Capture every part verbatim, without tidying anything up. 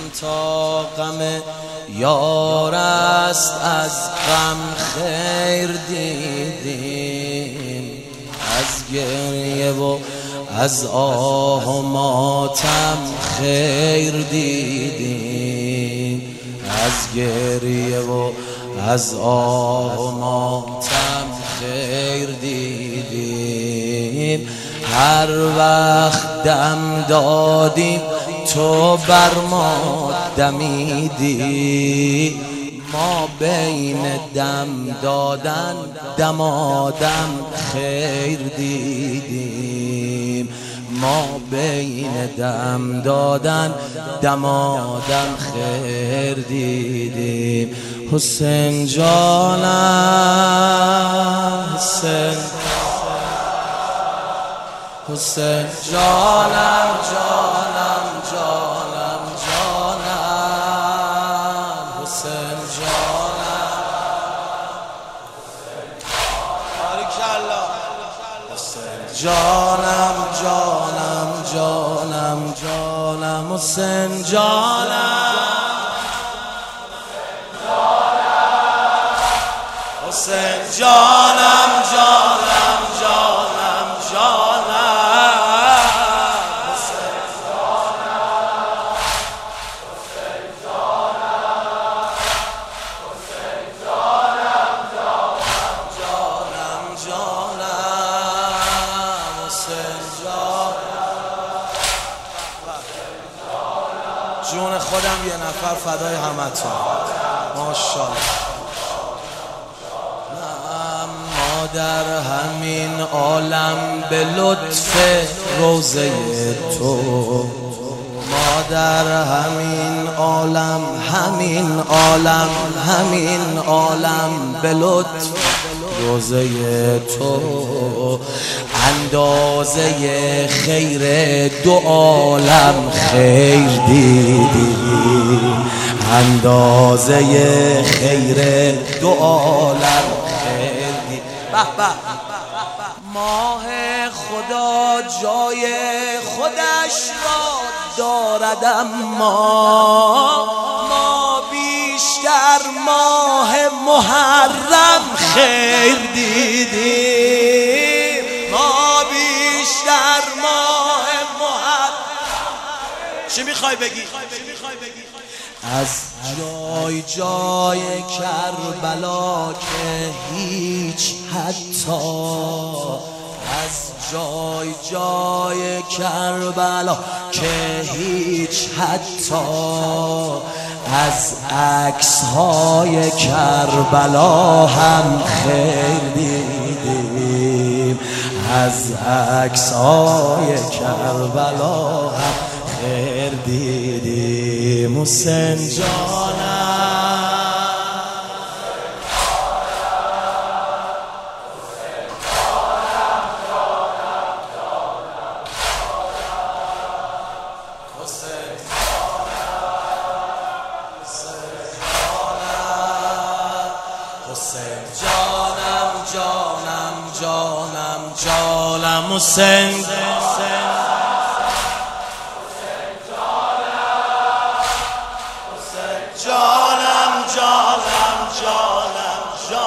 تا غم یار است از غم خیر دیدیم، از گریه و از آه و ماتم خیر دیدیم، از گریه و از آه و ماتم خیر دیدیم. هر وقت دم دادیم تو بر ما دمیدی، ما بین دم دادن دمادم خیر دیدیم، ما بین دم دادن دمادم خیر دیدیم. حسین جانم، حسین حسین جانم، جانم جانم جانم، حسین جانم، باریکالله، حسین جانم جانم جانم جانم، حسین جانم، حسین جانم جانم جانم جانم، جون خودم یه نفر فدای همتون. ماشاءالله. ما در همین عالم به لطف روزه تو، ما در همین عالم، همین عالم، همین عالم به لطف روزه تو، اندازه خیر دو عالم خیر دیدیم، اندازه خیر دو عالم خیر دیدیم. به به ماه خدا جای خودش را دارد، اما ما بیشتر ماه محرم خیر دیدیم، ما بیشتر ماه محرم. چی میخوای بگی؟ از جای جای کربلا که هیچ، حتی از جای جای کربلا که هیچ، حتی از عکس های کربلا هم خیر دیدیم، از عکس های کربلا هم خیر دیدیم. حسین جانم، حسین جانم جانم جانم جانم، حسین جانم جانم جانم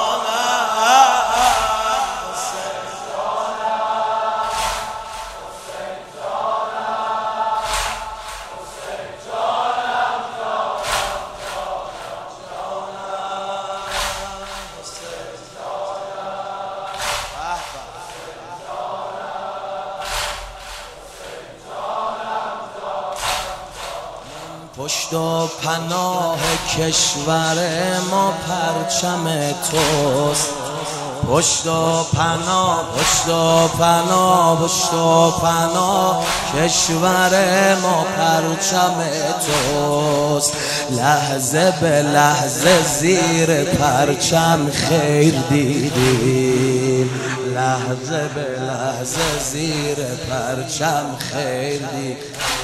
پشت و پناه کشور ما پرچم توست، پشت و پناه، پشت و پناه، پشت و پناه کشور ما پرچم توست، لحظه به لحظه زیر پرچم خیر دیدیم، لحظه به لحظه زیر پرچم خیر دیدیم.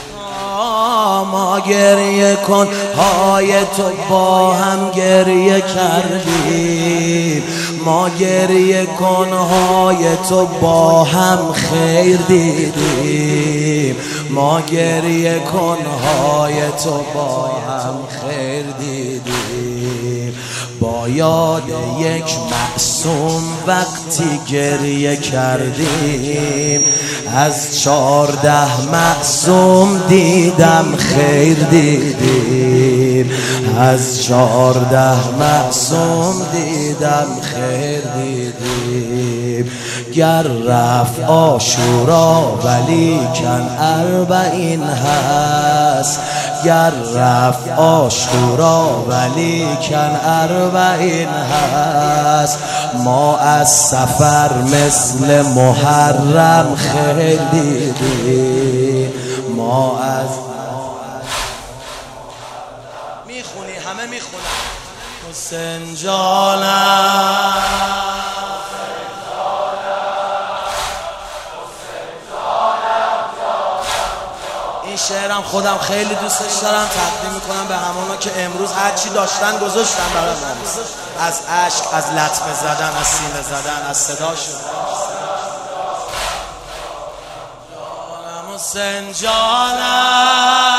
ما گریه کن های تو با هم گریه کردیم، ما گریه کنهای تو با هم خیر دیدیم، ما گریه کنهای تو با هم خیر دیدیم. با یاد یک معصوم وقتی گریه کردیم، از چارده معصوم دیدم خیر دیدیم، از چارده معصوم دیدم خیر دیدیم. گر رفت عاشورا ولیکن اربعین هست، گر رفت عاشورا ولیکن اربعین هست. ما از سفر مثل محرم خیر دیدیم، ما از میخونی همه میخونن حسین جانم شعرم خودم خیلی دوستش دارم، تقدیم میکنم به همونا که امروز هرچی داشتن گذاشتن برای من، از عشق، از لطمه زدن، از سینه زدن، از صداشون. جانم حسین جانم